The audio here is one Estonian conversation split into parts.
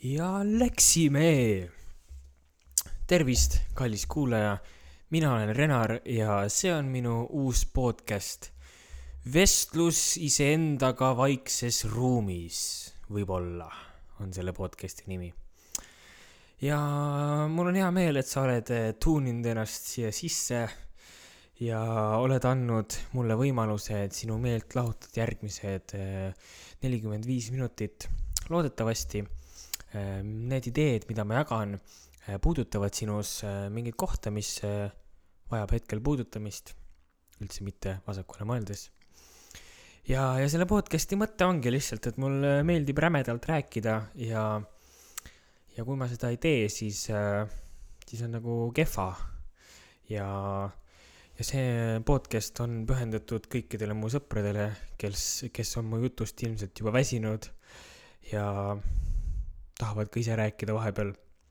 Ja läksime! Tervist, kallis kuulaja. Mina olen Renar ja see on minu uus podcast. Vestlus iseendaga vaikses ruumis, võib-olla, on selle podcasti nimi. Ja mul on hea meel, et sa oled tuuninud ennast siia sisse ja oled andnud mulle võimaluse, et sinu meelt lahutad järgmised 45 minutit. Loodetavasti need ideed, mida ma jagan, puudutavad sinus mingit kohta, mis vajab hetkel puudutamist, üldse mitte vasakule mõeldes. Ja selle podcasti mõte ongi lihtsalt, et mul meeldib rämedalt rääkida ja kui ma seda ei tee, siis on nagu kehva. Ja see podcast on pühendatud kõikidele mu sõpradele, kes on mu jutust ilmselt juba väsinud ja tahavad ka ise rääkida vahepeal.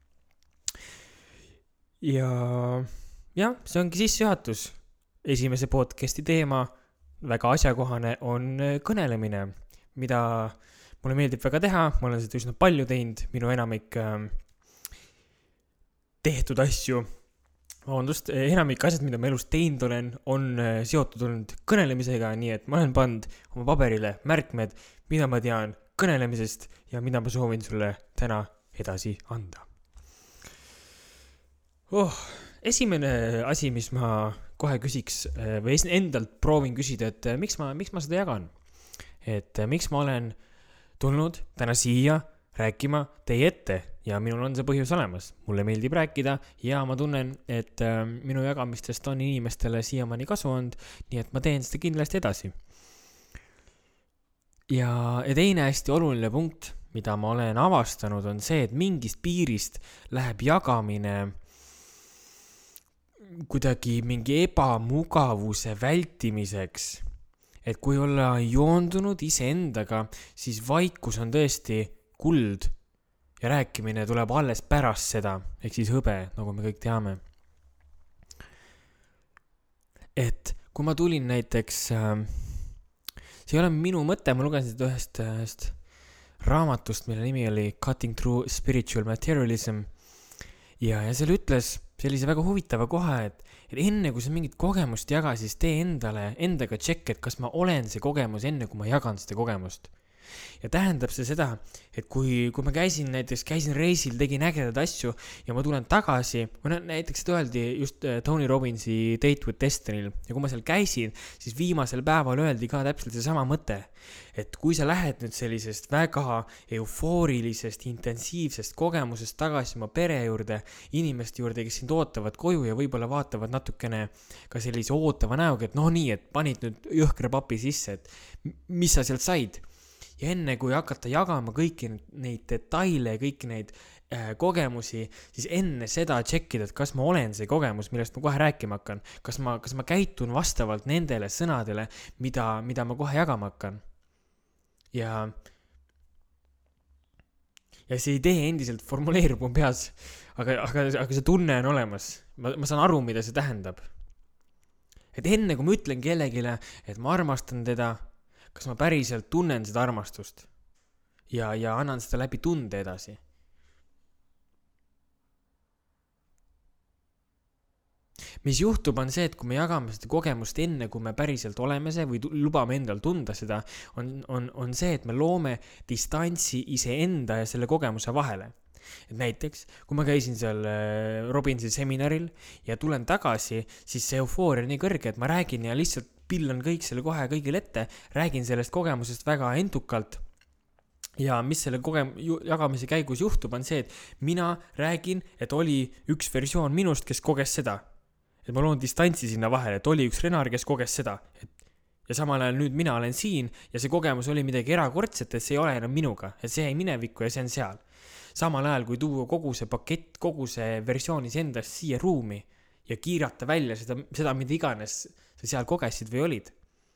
Ja see ongi sissejuhatus. Esimese podcasti teema, väga asjakohane, on kõnelemine, mida mulle meeldib väga teha. Ma olen seda üsna palju teinud, minu enamik tehtud asju. Enamik asjad, mida ma elus teinud olen, on seotud olnud kõnelemisega, nii et ma olen pannud oma paberile märkmed, mida ma tean kõnelemisest ja mida ma soovin sulle täna edasi anda. Esimene asi, mis ma kohe küsiks või endalt proovin küsida, et miks ma seda jagan? Et miks ma olen tulnud täna siia rääkima teie ette ja minul on see põhjus olemas. Mulle meeldib rääkida ja ma tunnen, et minu jagamistest on inimestele siiamaani kasu olnud, nii et ma teen seda kindlasti edasi. Ja teine hästi oluline punkt, mida ma olen avastanud, on see, et mingist piirist läheb jagamine kuidagi mingi ebamugavuse vältimiseks. Et kui olla joondunud iseendaga, siis vaikus on tõesti kuld ja rääkimine tuleb alles pärast seda, ehk siis hõbe, nagu me kõik teame. Et kui ma tulin näiteks, see ei ole minu mõte, ma lugesin seda ühest raamatust, mille nimi oli Cutting Through Spiritual Materialism ja seal ütles sellise väga huvitava koha, et enne kui sa mingit kogemust jaga, siis tee endaga check, et kas ma olen see kogemus enne, kui ma jagan seda kogemust. Ja tähendab see seda, et kui ma käisin reisil, tegin ägedad asju ja ma tulen tagasi, näiteks seda öeldi just Tony Robbinsi Date with Destinyl ja kui ma seal käisin, siis viimasel päeval öeldi ka täpselt see sama mõte, et kui sa lähed nüüd sellisest väga eufoorilisest, intensiivsest kogemusest tagasi oma pere juurde, inimeste juurde, kes sind ootavad koju ja võib-olla vaatavad natukene ka sellise ootava näoga, et nii, et panid nüüd jõhkra papi sisse, et mis sa sealt said? Ja enne kui hakata jagama kõiki neid detaile ja kõiki neid kogemusi, siis enne seda tšekkida, et kas ma olen see kogemus, millest ma kohe rääkima hakkan. Kas ma käitun vastavalt nendele sõnadele, mida ma kohe jagama hakkan. Ja see idee endiselt formuleerub mu peas, aga see tunne on olemas. Ma saan aru, mida see tähendab. Et enne kui ma ütlen kellegile, et ma armastan teda, kas ma päriselt tunnen seda armastust ja annan seda läbi tunde edasi. Mis juhtub on see, et kui me jagame seda kogemust enne, kui me päriselt oleme see või lubame endal tunda seda, on see, et me loome distantsi iseenda ja selle kogemuse vahele. Et näiteks, kui ma käisin seal Robbinsi seminaril ja tulen tagasi, siis see eufooria on nii kõrge, et ma räägin ja lihtsalt pillan kõik selle kohe kõigil ette, räägin sellest kogemusest väga endukalt ja mis selle jagamise käigus juhtub on see, et mina räägin, et oli üks versioon minust, kes koges seda. Et ma loon distantsi sinna vahele, et oli üks Renar, kes koges seda. Ja samal ajal nüüd mina olen siin ja see kogemus oli midagi erakordset, et see ei ole enam minuga, et see jäi minevikku ja see on seal. Samal ajal, kui tuua kogu see pakett, kogu see versioonis endast siia ruumi ja kiirata välja seda mida iganes sa seal kogesid või olid.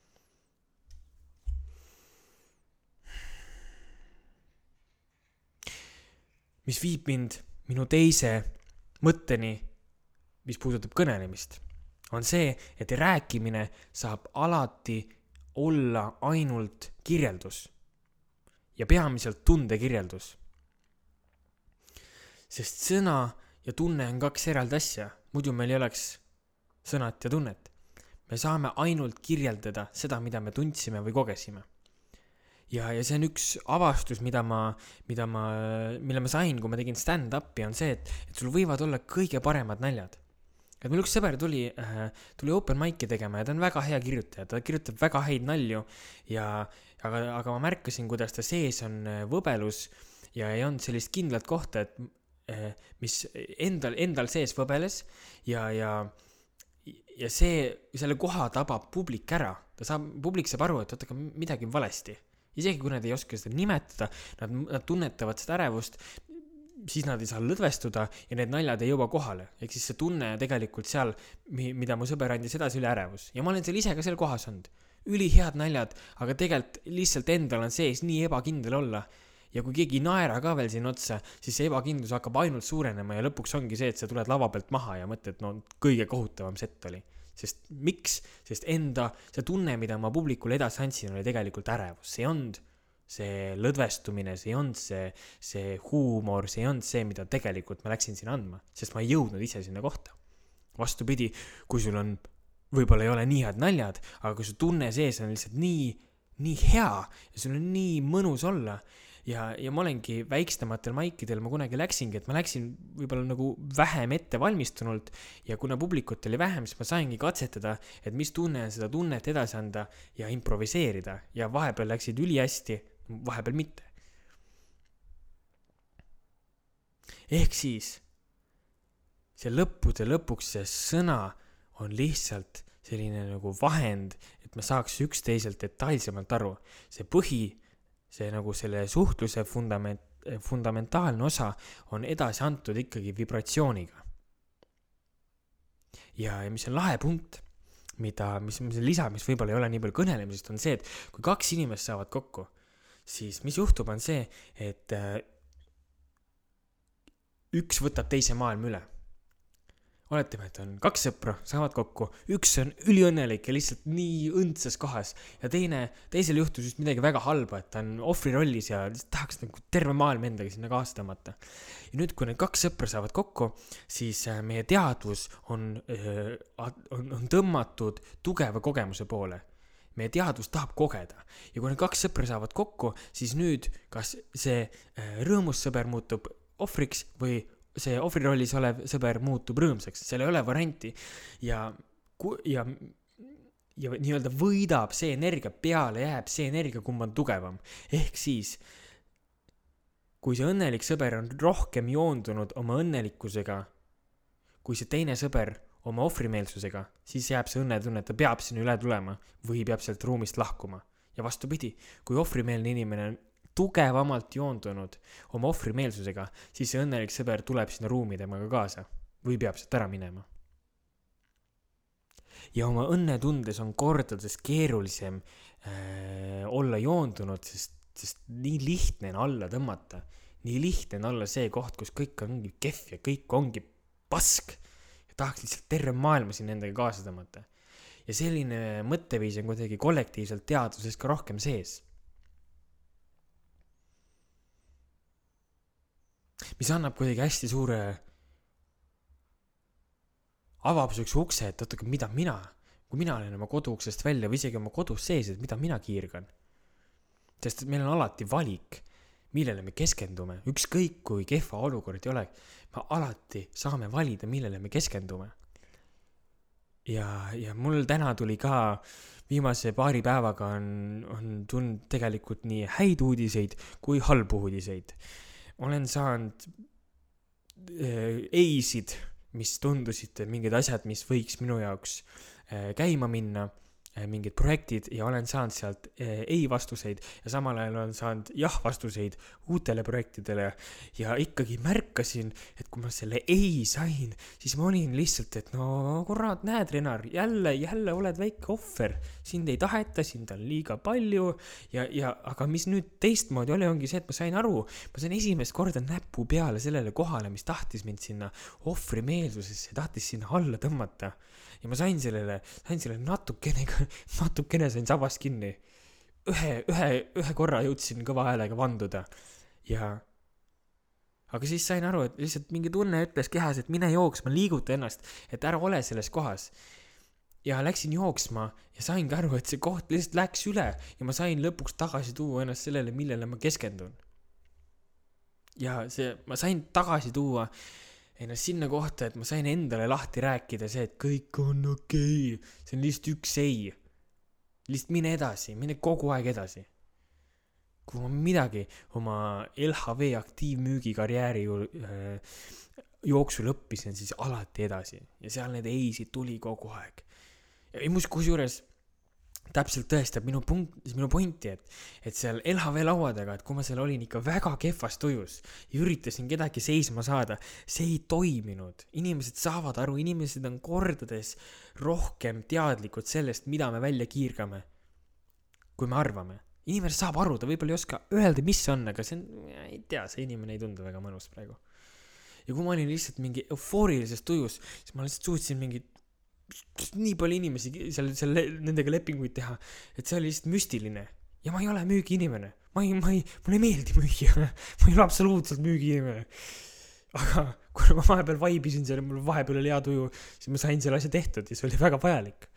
Mis viib mind minu teise mõtteni, mis puudutab kõnelemist, on see, et rääkimine saab alati olla ainult kirjeldus ja peamiselt tundekirjeldus. Sest sõna ja tunne on kaks eraldi asja, muidu meil ei oleks sõnat ja tunnet. Me saame ainult kirjeldada seda, mida me tundsime või kogesime. Ja see on üks avastus, mille ma sain, kui ma tegin stand-upi, on see, et sul võivad olla kõige paremad naljad. Et meil üks sõber tuli open mic'i tegema ja ta on väga hea kirjutaja, ta kirjutab väga häid nalju aga ma märkasin, kuidas ta sees on võbelus ja ei olnud sellist kindlat kohta, mis endal sees võbeles ja selle koha tabab publik ära. Publik saab aru, et oota, midagi on valesti. Isegi kui nad ei oska seda nimetada, nad tunnetavad seda ärevust, siis nad ei saa lõdvestuda ja need naljad ei jõua kohale. Ehk siis see tunne tegelikult seal, mida mu sõber andis edasi, üle ärevus. Ja ma olen seal ise ka seal kohas olnud. Ülihead naljad, aga tegelikult lihtsalt endal on sees nii ebakindel olla. Ja kui keegi naera ka veel siin otsa, siis see ebakindlus hakkab ainult suurenema ja lõpuks ongi see, et sa tuled lava pealt maha ja mõtled, no kõige kohutavam set oli. Sest miks? Sest see tunne, mida ma publikule edasi andsin, oli tegelikult ärevus. See on see lõdvestumine, see on see huumor, see on see, mida tegelikult ma läksin sinna andma. Sest ma ei jõudnud ise sinna kohta. Vastupidi, kui sul on, võib-olla ei ole nii head naljad, aga kui su tunne sees on lihtsalt nii hea ja sul on nii mõnus olla ja ma olengi väikstamatel maikidel, ma kunagi läksingi, et ma läksin võib-olla nagu vähem ette valmistunult ja kuna publikut oli vähem, siis ma saingi katsetada, et mis tunne on seda tunnet edasi anda ja improviseerida ja vahepeal läksid ülihästi, vahepeal mitte. Ehk siis see lõppude lõpuks see sõna on lihtsalt selline nagu vahend, et me saaks üksteiselt detailsemalt aru. See nagu selle suhtluse fundamentaalne osa on edasi antud ikkagi vibratsiooniga. Ja mis on lahe punkt, mis lisa, mis võib-olla ei ole nii palju kõnelemisest, on see, et kui kaks inimest saavad kokku, siis mis juhtub on see, et üks võtab teise maailma üle. Oletame, et on kaks sõpra, saavad kokku, üks on üliõnnelik ja lihtsalt nii õndsas kohas ja teisel juhtus just midagi väga halba, et ta on ohvri rollis ja tahaks nagu terve maailm endaga sinna kaasa tõmmata. Ja nüüd, kui need kaks sõpra saavad kokku, siis meie teadvus on tõmmatud tugeva kogemuse poole. Meie teadvus tahab kogeda ja kui need kaks sõpra saavad kokku, siis nüüd kas see rõõmus sõber muutub ohvriks või see ohvri rollis olev sõber muutub rõõmsaks, seal ei ole varianti ja nii-öelda võidab see energia, peale jääb see energia, kumb on tugevam. Ehk siis, kui see õnnelik sõber on rohkem joondunud oma õnnelikkusega, kui see teine sõber oma ohvrimeelsusega, siis jääb see õnnetunne, et ta peab sinna üle tulema või peab sealt ruumist lahkuma. Ja vastupidi, kui ohvrimeelne inimene on tugevamalt joondunud oma ohvrimeelsusega, siis see õnnelik sõber tuleb sinna ruumi temaga kaasa või peab sealt ära minema. Ja oma õnnetundes on kordades keerulisem olla joondunud, sest nii lihtne on alla tõmmata. Nii lihtne on olla see koht, kus kõik ongi kehv ja kõik ongi pask. Ja tahaks lihtsalt terve maailma siin endaga kaasa tõmmata. Ja selline mõtteviis on kuidagi kollektiivselt teadvuses ka rohkem sees. Mis annab kuidagi hästi suure avab üks ukse, et oota, mida kui mina olen oma koduuksest välja või isegi oma kodus sees, et mida mina kiirgan. Sest meil on alati valik, millele me keskendume. Ükskõik kui kehva olukord ei ole, me alati saame valida, millele me keskendume. Ja mul täna tuli ka viimase paari päevaga on tund tegelikult nii häid uudiseid kui halbu uudiseid. Olen saanud eisid, mis tundusid mingid asjad, mis võiks minu jaoks käima minna, mingid projektid ja olen saanud sealt ei vastuseid ja samal ajal olen saanud jah vastuseid uutele projektidele ja ikkagi märkasin, et kui ma selle ei sain, siis ma olin lihtsalt, et no kurat, näed Renar, jälle oled väike ohver, sind ei taheta, sind on liiga palju aga mis nüüd teistmoodi ongi see, et ma sain aru, ma sain esimest korda näpu peale sellele kohale, mis tahtis mind sinna ohvri meelsusesse, tahtis sinna alla tõmmata. Ja ma sain sellele natukene sain sabast kinni. Ühe korra jõudsin kõva häälega vanduda. Ja aga siis sain aru, et lihtsalt mingi tunne ütles kehas, et mine jooksma, liiguta ennast, et ära ole selles kohas. Ja läksin jooksma ja saingi aru, et see koht lihtsalt läks üle ja ma sain lõpuks tagasi tuua ennast sellele, millele ma keskendun. Ja ma sain tagasi tuua ennast sinna kohta, et ma sain endale lahti rääkida see, et kõik on okei. See on lihtsalt üks ei. Lihtsalt mine edasi, mine kogu aeg edasi. Kui ma midagi oma LHV aktiivmüügi karjääri jooksul õppisin, siis alati edasi. Ja seal need eisid tuli kogu aeg. Ja kusjuures täpselt tõestab minu pointi, et seal LHV lauadega, et kui ma seal olin ikka väga kehvas tujus ja üritasin kedagi seisma saada, see ei toiminud. Inimesed saavad aru, inimesed on kordades rohkem teadlikud sellest, mida me välja kiirgame, kui me arvame. Inimene saab aru, ta võib-olla ei oska öelda, mis on, aga see on, ei tea, see inimene ei tundu väga mõnus praegu. Ja kui ma olin lihtsalt mingi eufoorilises tujus, siis ma lihtsalt suutsin mingi nii palju inimesi nendega lepinguid teha, et see oli lihtsalt müstiline. Ja ma ei ole müügiinimene. Mulle ei meeldi müüa. Ma ei ole absoluutselt müügiinimene. Aga kui ma vahepeal vaibisin seal, mul vahepeal oli hea tuju, siis ma sain selle asja tehtud ja see oli väga vajalik.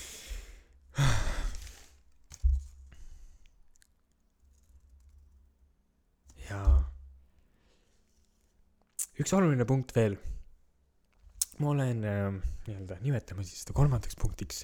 Ja üks oluline punkt veel. Ma olen, nimetame siis seda 3. punktiks.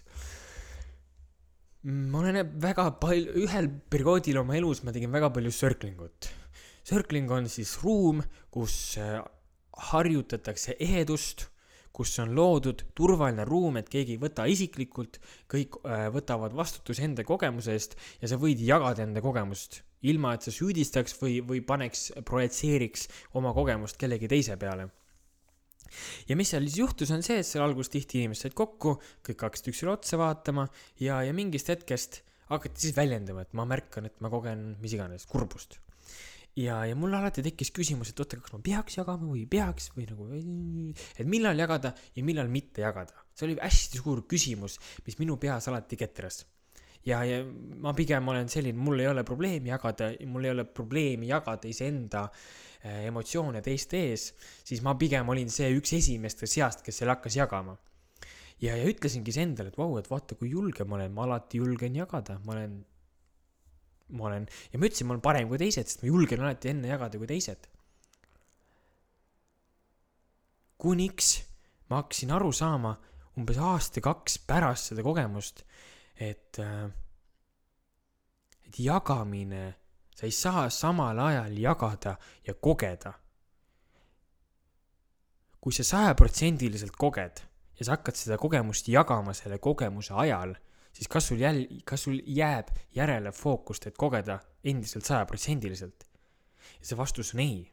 Ma olen väga palju, ühel perioodil oma elus ma tegin väga palju circlingut. Circling on siis ruum, kus harjutatakse ehedust, kus on loodud turvaline ruum, et keegi ei võta isiklikult, kõik võtavad vastutuse enda kogemuse eest ja sa võid jagada enda kogemust, ilma et sa süüdistaks või projitseeriks oma kogemust kellegi teise peale. Ja mis seal siis juhtus on see, et seal alguses tihti inimesed said kokku, kõik hakkasid üksil otsa vaatama ja mingist hetkest hakati siis väljendama, et ma märkan, et ma kogen mis iganes kurbust. Ja mul alati tekkis küsimus, et kas ma peaks jagama või peaks või nagu, et millal jagada ja millal mitte jagada. See oli hästi suur küsimus, mis minu peas alati ketras. Ja ma pigem olen selline, mul ei ole probleemi jagada iseenda emotsioone teiste ees, siis ma pigem olin see üks esimeste seast, kes selle hakkas jagama. Ja ütlesingi see endale, et et vaata kui julge ma olen, ma alati julgen jagada, ma olen, ja ma ütlesin, ma olen parem kui teised, sest ma julgen alati enne jagada kui teised. Kuniks ma hakkasin aru saama umbes 1-2 pärast seda kogemust, et jagamine, sa ei saa samal ajal jagada ja kogeda. Kui sa 100% koged ja sa hakkad seda kogemust jagama selle kogemuse ajal, siis kas sul jääb järele fookust, et kogeda endiselt 100%? Ja see vastus on ei.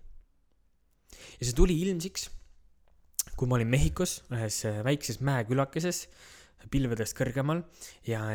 Ja see tuli ilmsiks, kui ma olin Mehhikos, ühes väikses mäekülakeses, pilvedest kõrgemal ja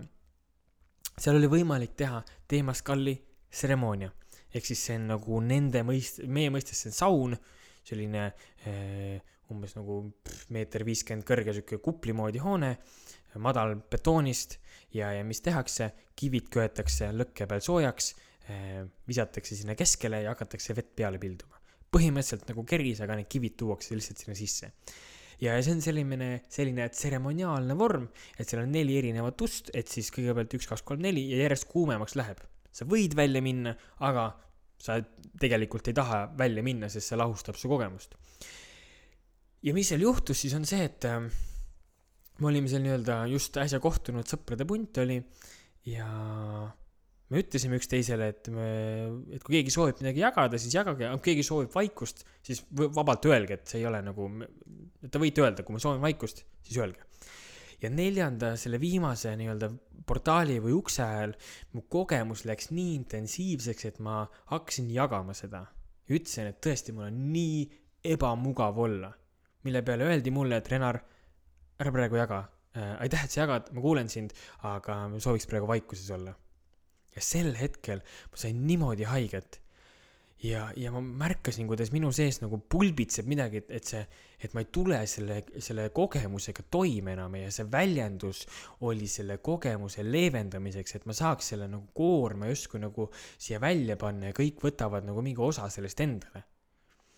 seal oli võimalik teha teemaskalli tseremoonia. Ehk siis see on nagu meie mõistes see on saun, selline umbes nagu 1,50 meeter kõrge süke kuplimoodi hoone, madal betoonist ja mis tehakse, kivid köetakse lõkke peal soojaks, visatakse sinna keskele ja hakatakse vett peale pilduma. Põhimõtteliselt nagu keris, aga need kivid tuuakse lihtsalt sinna sisse. Ja see on selline tseremoniaalne vorm, et seal on 4 erinevat ust, et siis kõigepealt 1, 2, 3, 4 ja järjest kuumemaks läheb. Sa võid välja minna, aga sa tegelikult ei taha välja minna, sest see lahustab su kogemust. Ja mis seal juhtus, siis on see, et me olime seal just äsja kohtunud sõprade punt oli ja me ütlesime üksteisele, et kui keegi soovib midagi jagada, siis jagage, kui keegi soovib vaikust, siis vabalt öelge, et see ei ole nagu, te võite öelda, kui ma soovin vaikust, siis öelge. Ja 4. selle viimase portaali või ukse ajal mu kogemus läks nii intensiivseks, et ma hakkasin jagama seda. Ja ütlesin, et tõesti mul on nii ebamugav olla, mille peale öeldi mulle, et Renar, ära praegu jaga. Aitäh, et sa jagad, ma kuulen sind, aga ma sooviks praegu vaikuses olla. Ja sel hetkel ma sain niimoodi haiget. Ja ma märkasin, kuidas minu sees nagu pulbitseb midagi, et ma ei tule selle kogemusega toime enam ja see väljendus oli selle kogemuse leevendamiseks, et ma saaks selle nagu koorma justkui nagu siia välja panna ja kõik võtavad nagu mingi osa sellest endale.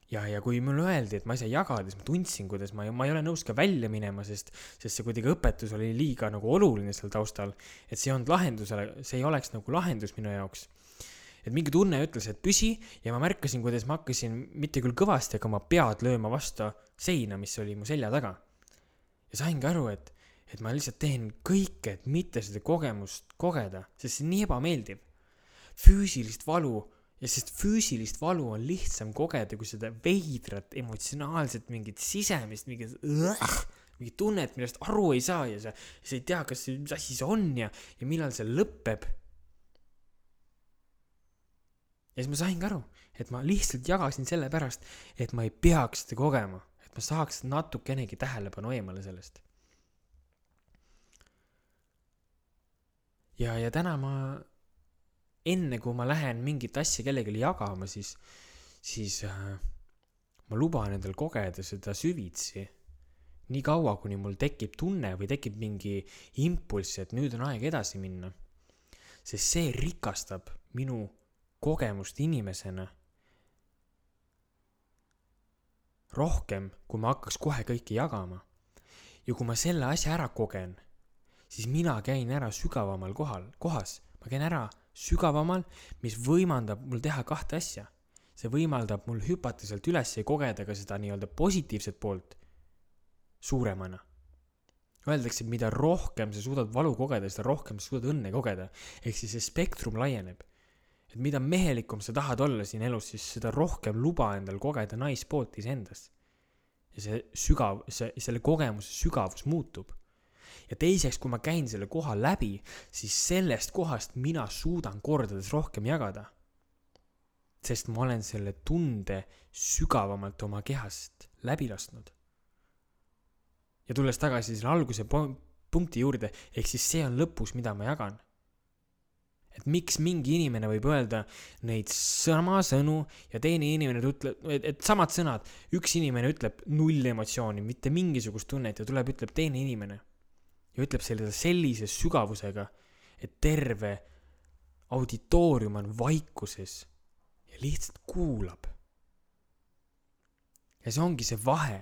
Ja kui mulle öeldi, et ma ei saa jagada, siis ma tundsin, kuidas ma ei ole nõus ka välja minema, sest see kuidagi õpetus oli liiga nagu oluline seal taustal, et see ei olnud lahendusele, see ei oleks nagu lahendus minu jaoks. Et mingi tunne ütles, et püsi, ja ma märkasin, kuidas ma hakkasin mitte küll kõvasti, aga ma pead lööma vastu seina, mis oli mu selja taga. Ja saingi aru, et ma lihtsalt teen kõike, et mitte seda kogemust kogeda, sest see on nii ebameeldiv. Füüsilist valu, ja sest füüsilist valu on lihtsam kogeda, kui seda veidrat, emotsionaalset, mingit sisemist, mingit tunnet, millest aru ei saa ja sa ei tea, kas mis asi see on ja millal see lõpeb. Ja siis ma sain aru, et ma lihtsalt jagasin selle pärast, et ma ei peaks seda kogema, et ma saaks natukenegi tähelepanu eemale sellest. Ja täna enne kui ma lähen mingit asja kellelegi jagama, siis ma luban endal kogeda seda süvitsi. Nii kaua, kuni mul tekib tunne või tekib mingi impulss, et nüüd on aeg edasi minna. Sest see rikastab minu kogemust inimesena rohkem, kui ma hakkaks kohe kõike jagama. Ja kui ma selle asja ära kogen, siis mina käin ära sügavamal kohas. Ma käin ära sügavamal, mis võimaldab mul teha 2 asja. See võimaldab mul hüpata sealt üles ja kogeda ka seda nii-öelda positiivset poolt suuremana. Öeldakse, et mida rohkem sa suudad valu kogeda, seda rohkem sa suudad õnne kogeda. Ehk siis see spektrum laieneb. Et mida mehelikum sa tahad olla siin elus, siis seda rohkem luba endal kogeda naispoolt iseendas. Ja selle kogemuse sügavus muutub. Ja teiseks, kui ma käin selle koha läbi, siis sellest kohast mina suudan kordades rohkem jagada. Sest ma olen selle tunde sügavamalt oma kehast läbi lasknud. Ja tulles tagasi selle alguse punkti juurde, ehk siis see on lõpus, mida ma jagan. Et miks mingi inimene võib öelda neid sama sõnu ja teine inimene ütleb, et samad sõnad, üks inimene ütleb 0 emotsiooni, mitte mingisugust tunnet ja tuleb ütleb teine inimene. Ja ütleb sellise sügavusega, et terve auditoorium on vaikuses ja lihtsalt kuulab. Ja see ongi see vahe,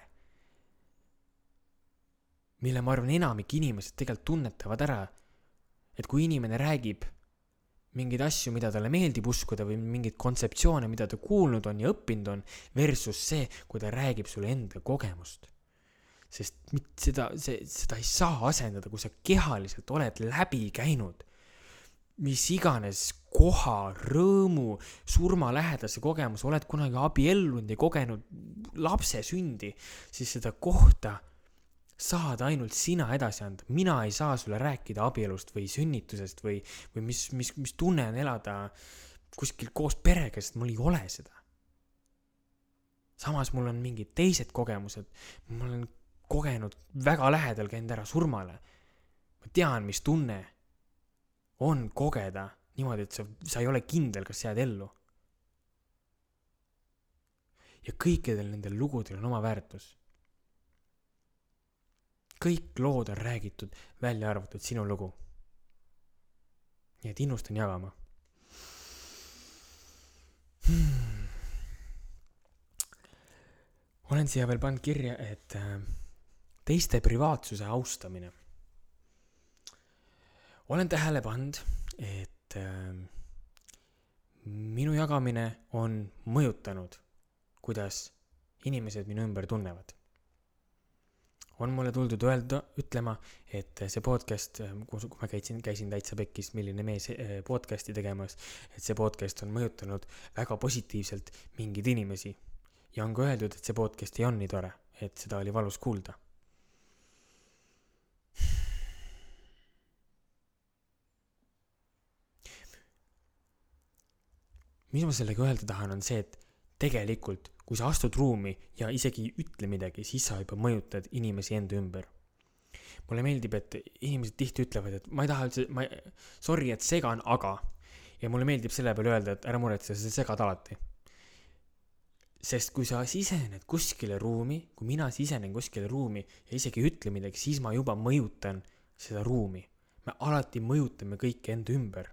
mille ma arvan enamik inimesed tegelikult tunnetavad ära, et kui inimene räägib mingeid asju, mida talle meeldib uskuda või mingeid kontseptsioone, mida ta kuulnud on ja õppinud on, versus see, kui ta räägib sulle enda kogemust. Sest seda ei saa asendada, kui sa kehaliselt oled läbi käinud. Mis iganes koha, rõõmu, surma lähedase kogemus, oled kunagi abiellunud ja kogenud lapse sündi, siis seda kohta saad ainult sina edasi anda. Mina ei saa sulle rääkida abielust või sünnitusest või mis tunne on elada kuskil koos perega, sest mul ei ole seda. Samas mul on mingid teised kogemused. Ma olen kogenud väga lähedal käinud ära surmale. Ma tean, mis tunne on kogeda niimoodi, et sa ei ole kindel, kas jääd ellu. Ja kõikidel nendel lugudel on oma väärtus. Kõik lood on räägitud, välja arvatud sinu lugu. Nii et innustan jagama. Olen siia veel pannud kirja, et teiste privaatsuse austamine. Olen tähele pannud, et minu jagamine on mõjutanud, kuidas inimesed minu ümber tunnevad. On mulle tuldud ütlema, et see podcast, kui ma käisin täitsa pekkis, milline mees podcasti tegemas, et see podcast on mõjutanud väga positiivselt mingeid inimesi. Ja on ka öeldud, et see podcast ei on nii tore, et seda oli valus kuulda. Mis ma sellega öelda tahan, on see, et tegelikult, kui sa astud ruumi ja isegi ütle midagi, siis sa juba mõjutad inimesi enda ümber. Mulle meeldib, et inimesed tihti ütlevad, et ma ei taha üldse, sorry, et segan, aga. Ja mulle meeldib selle peale öelda, et ära muretse, sa segad alati. Sest kui sa sisened kuskile ruumi, kui mina sisenen kuskile ruumi ja isegi ütle midagi, siis ma juba mõjutan seda ruumi. Me alati mõjutame kõike enda ümber.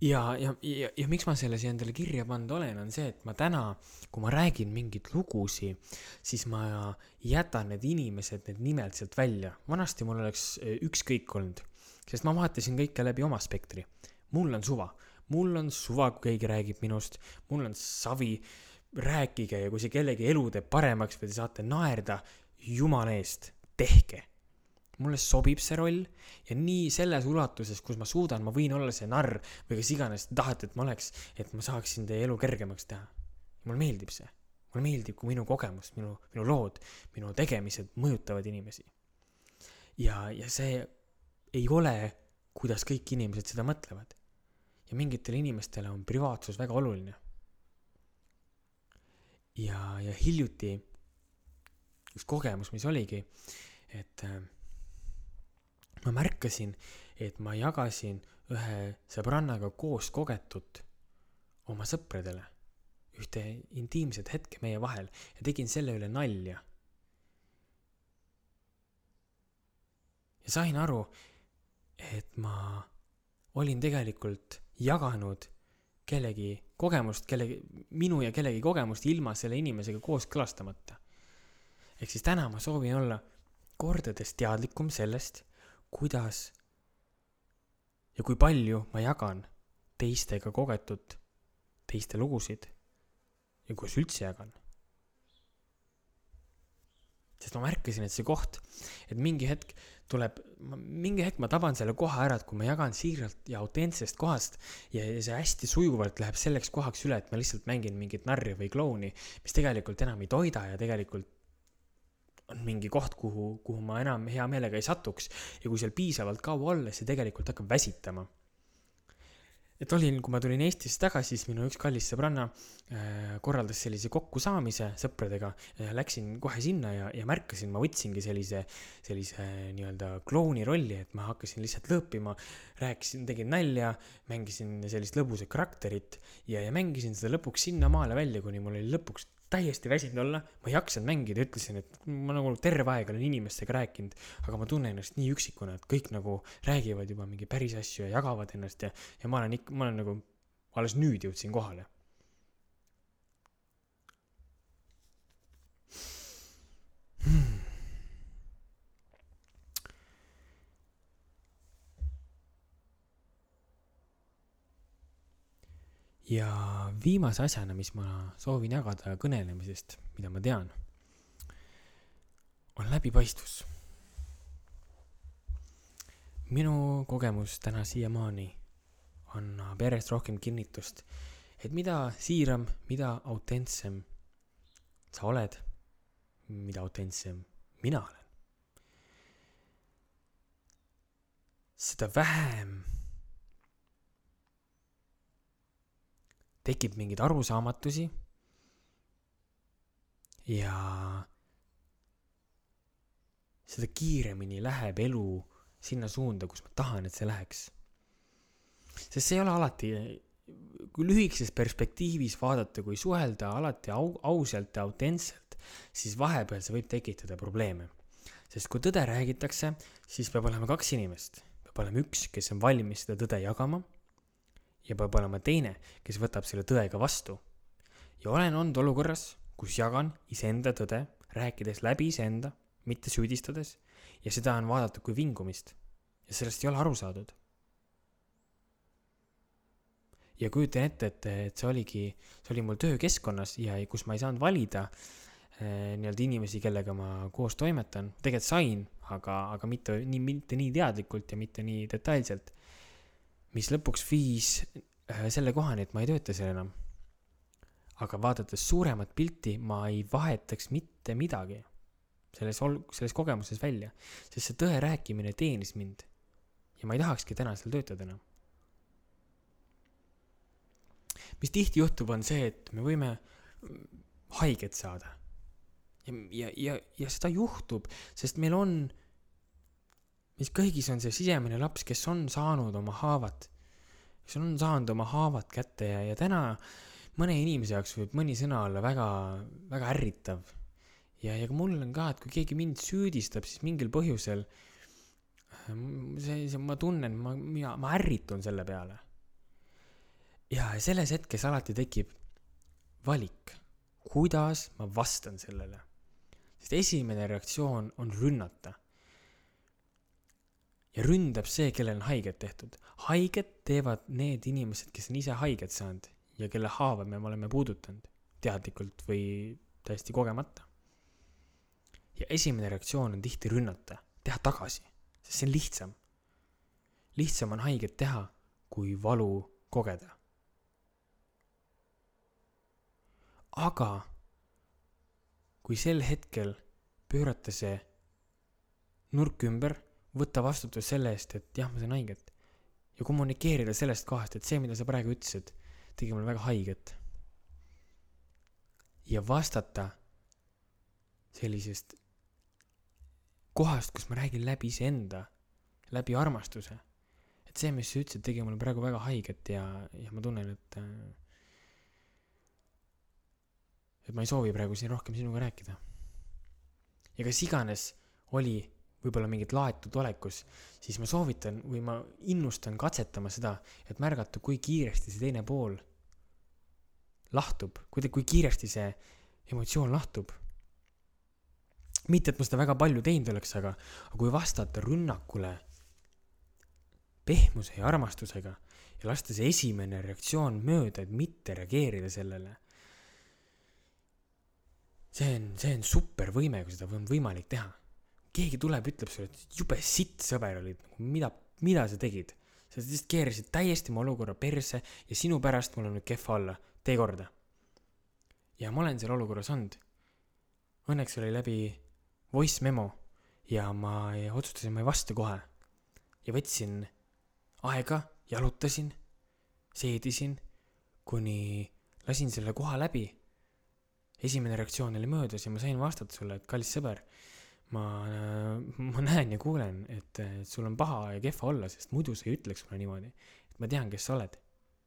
ja miks ma selle siia endale kirja pannud olen, on see, et ma täna, kui ma räägin mingeid lugusi, siis ma jätan need inimesed, need nimed sealt välja. Vanasti mul oleks ükskõik olnud, sest ma vaatasin kõike läbi oma spektri. Mul on suva, kui keegi räägib minust, mul on savi, rääkige ja kui see kellegi elu teeb paremaks või te saate naerda, jumala eest, tehke. Mulle sobib see roll ja nii selles ulatuses, kus ma suudan, ma võin olla see narr või kas iganes te tahate, et ma oleks, et ma saaksin teie elu kergemaks teha. Mulle meeldib see. Mulle meeldib, kui minu kogemus, minu lood, minu tegemised mõjutavad inimesi. Ja see ei ole, kuidas kõik inimesed seda mõtlevad. Ja mingitele inimestele on privaatsus väga oluline. Ja hiljuti üks kogemus, mis oligi, et ma märkasin, et ma jagasin ühe sõbrannaga koos kogetut oma sõpradele, ühte intiimset hetke meie vahel ja tegin selle üle nalja. Ja sain aru, et ma olin tegelikult jaganud kellegi kogemust, minu ja kellegi kogemust ilma selle inimesega koos kõlastamata. Ehk siis täna ma soovin olla kordades teadlikum sellest, kuidas ja kui palju ma jagan teistega kogetud, teiste lugusid ja kus üldse jagan. Sest ma märkasin, et see koht, et mingi hetk ma taban selle koha ära, et kui ma jagan siiralt ja autentsest kohast ja see hästi sujuvalt läheb selleks kohaks üle, et ma lihtsalt mängin mingit narri või klouni, mis tegelikult enam ei toida ja tegelikult on mingi koht, kuhu ma enam hea meelega ei satuks ja kui seal piisavalt kaua olla, see tegelikult hakkab väsitama. Et kui ma tulin Eestisse tagasi, siis minu üks kallis sõbranna korraldas sellise kokkusaamise sõpradega ja läksin kohe sinna ja märkasin, ma võtsingi sellise nii-öelda klouni rolli, et ma hakkasin lihtsalt lõõpima, rääkisin, tegin nalja, mängisin sellist lõbusat karakterit ja mängisin seda lõpuks sinna maale välja, kuni mul oli lõpuks täiesti väsinud olla, ma ei jaksanud mängida, ütlesin, et ma nagu terve aeg olen inimestega rääkinud, aga ma tunnen ennast nii üksikuna, et kõik nagu räägivad juba mingi päris asju ja jagavad ennast ja ma olen nagu alles nüüd jõudsin kohale. Ja viimase asjana, mis ma soovin jagada kõnelemisest, mida ma tean, on läbipaistvus. Minu kogemus täna siiamaani annab järjest rohkem kinnitust, et mida siiram, mida autentsem sa oled, mida autentsem mina olen, seda vähem tekib mingeid arusaamatusi ja seda kiiremini läheb elu sinna suunda, kus ma tahan, et see läheks. Sest see ei ole alati, kui lühikeses perspektiivis vaadata, kui suhelda alati ausalt ja autentselt, siis vahepeal see võib tekitada probleeme. Sest kui tõde räägitakse, siis peab olema kaks inimest. Peab olema üks, kes on valmis seda tõde jagama ja peab olema teine, kes võtab selle tõega vastu. Ja olen olnud olukorras, kus jagan iseenda tõde, rääkides läbi iseenda, mitte süüdistades, ja seda on vaadatud kui vingumist. Ja sellest ei ole aru saadud. Ja kujutan ette, et see oli mul töökeskkonnas ja kus ma ei saanud valida nii-öelda inimesi, kellega ma koos toimetan. Tegelikult sain, aga mitte nii teadlikult ja mitte nii detailselt. Mis lõpuks viis selle kohani, et ma ei tööta seal enam. Aga vaadates suuremat pilti, ma ei vahetaks mitte midagi selles kogemuses välja, sest see tõe rääkimine teenis mind ja ma ei tahakski täna seal töötada enam. Mis tihti juhtub on see, et me võime haiget saada ja seda juhtub, sest meil on mis kõigis on see sisemine laps, kes on saanud oma haavad kätte ja täna mõne inimese jaoks võib mõni sõna olla väga, väga ärritav. Ja mul on ka, et kui keegi mind süüdistab, siis mingil põhjusel ma tunnen, ma ärritun selle peale. ja selles hetkes alati tekib valik, kuidas ma vastan sellele. Sest esimene reaktsioon on rünnata. Ja ründab see, kellel on haiget tehtud. Haiget teevad need inimesed, kes on ise haiget saanud ja kelle haava me oleme puudutanud, teadlikult või täiesti kogemata. Ja esimene reaktsioon on tihti rünnata, teha tagasi, sest see on lihtsam. Lihtsam on haiget teha, kui valu kogeda. Aga kui sel hetkel pöörata see nurk ümber, võtta vastutus selle eest, et jah, ma saan haiget ja kommunikeerida sellest kohast, et see, mida sa praegu ütlesid, tegi mulle väga haiget. Ja vastata sellisest kohast, kus ma räägin läbi iseenda, läbi armastuse. Et see, mis sa ütlesid, tegi mulle praegu väga haiget ja ma tunnen, et ma ei soovi praegu siin rohkem sinuga rääkida. Ja kas iganes oli võib-olla mingit laetud olekus, siis ma soovitan või ma innustan katsetama seda, et märgata, kui kiiresti see teine pool lahtub, kui kiiresti see emotsioon lahtub. Mitte, et ma seda väga palju teinud oleks, aga kui vastata rünnakule pehmuse ja armastusega ja lasta see esimene reaktsioon mööda, et mitte reageerida sellele, see on super võime, kui seda on võimalik teha. Keegi tuleb, ütleb sulle, et jube sitt sõber olid, mida sa tegid? Sa lihtsalt keerisid täiesti mu olukorra perse ja sinu pärast mul on nüüd kehva olla, tee korda. Ja ma olen seal olukorras olnud. Õnneks oli läbi voice memo ja ma otsustasin, ma ei vasta kohe. Ja võtsin aega, jalutasin, seedisin, kuni lasin selle koha läbi. Esimene reaktsioon oli möödas ja ma sain vastata sulle, et kallis sõber, ma näen ja kuulen, et sul on paha ja kehva olla, sest muidu sa ei ütleks mulle niimoodi, et ma tean, kes sa oled.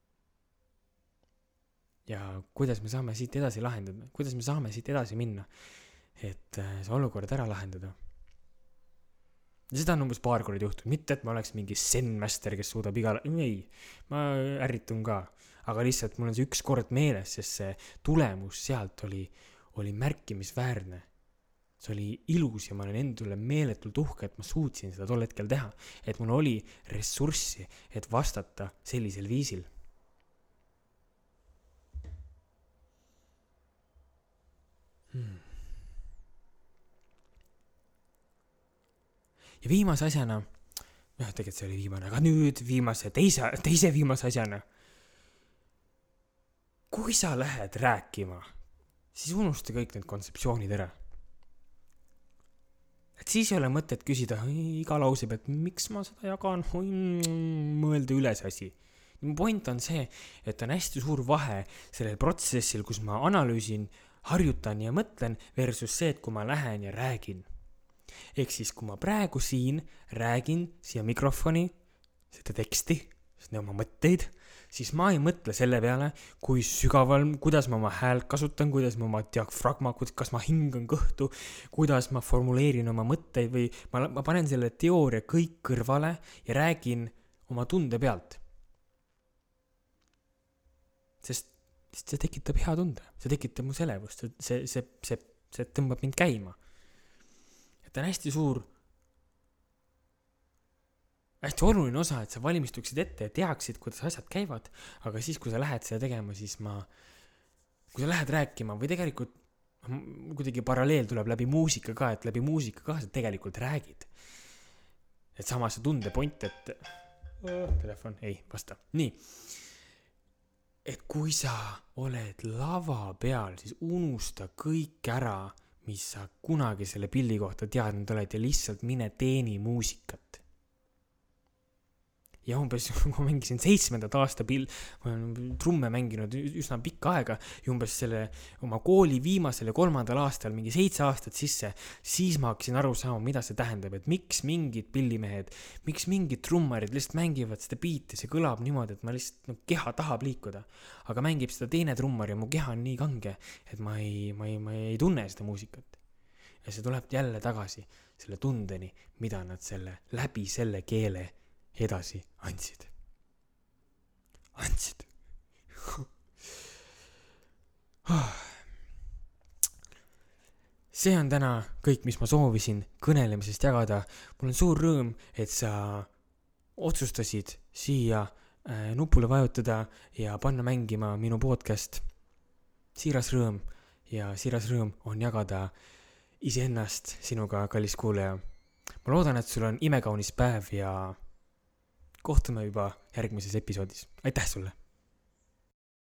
Ja kuidas me saame siit edasi lahendada, kuidas me saame siit edasi minna, et see olukord ära lahendada. Ja seda on umbes paar korda juhtunud, mitte et ma oleks mingi zen-master, kes suudab ei, ma ärritun ka, aga lihtsalt mul on see üks kord meeles, sest see tulemus sealt oli märkimisväärne. See oli ilus ja ma olen endale meeletult uhke, et ma suutsin seda tol hetkel teha, et mul oli ressurssi, et vastata sellisel viisil. Ja viimase asjana, tegelikult see oli viimane, aga nüüd teise viimase asjana, kui sa lähed rääkima, siis unusta kõik need kontseptsioonid ära. Et siis ei ole mõtet küsida iga lause pealt, miks ma seda jagan, mõelda üles asi. Mu point on see, et on hästi suur vahe sellel protsessil, kus ma analüüsin, harjutan ja mõtlen versus see, et kui ma lähen ja räägin. Ehk siis, kui ma praegu siin räägin siia mikrofoni, seda teksti, oma mõtteid, siis ma ei mõtle selle peale, kui sügaval, kuidas ma oma häält kasutan, kuidas ma oma diafragma, kas ma hingan kõhtu, kuidas ma formuleerin oma mõtteid või ma panen selle teooria kõik kõrvale ja räägin oma tunde pealt. Sest see tekitab hea tunde, see tekitab mu selevust, see tõmbab mind käima. Et on hästi oluline osa, et sa valmistuksid ette ja teaksid, kuidas asjad käivad, aga siis, kui sa lähed seda tegema, siis kui sa lähed rääkima või tegelikult kuidagi paralleel tuleb läbi muusika ka, et läbi muusika ka sa tegelikult räägid. Et sama see tundepoint, et telefon, ei vasta. Nii, et kui sa oled lava peal, siis unusta kõik ära, mis sa kunagi selle pilli kohta teadnud oled ja lihtsalt mine teeni muusikat. Ja umbes, kui ma mängisin 7. aasta ma olen trumme mänginud üsna pikka aega ja umbes selle oma kooli viimasel ja 3. aastal mingi 7 aastat sisse, siis ma hakkasin aru saama, mida see tähendab, et miks mingid pillimehed, miks mingid trummarid lihtsalt mängivad seda biiti, see kõlab niimoodi, et ma lihtsalt keha tahab liikuda, aga mängib seda teine trummar ja mu keha on nii kange, et ma ei tunne seda muusikat. Ja see tuleb jälle tagasi selle tundeni, mida nad läbi selle keele edasi andsid. See on täna kõik, mis ma soovisin kõnelemisest jagada. Mul on suur rõõm, et sa otsustasid siia nupule vajutada ja panna mängima minu podcast. Siiras rõõm ja siiras rõõm on jagada iseennast sinuga, kallis kuulaja. Ma loodan, et sul on imekaunis päev ja kohtume juba järgmises episoodis. Aitäh sulle!